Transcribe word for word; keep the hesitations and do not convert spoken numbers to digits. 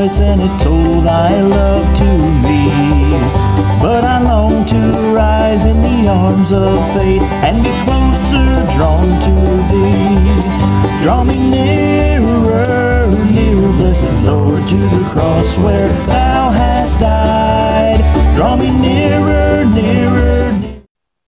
voice, and it told thy love to me. But I long to rise in the arms of faith and be closer drawn to thee. Draw me nearer, nearer, blessed Lord, to the cross where thou hast died. Draw me nearer, nearer,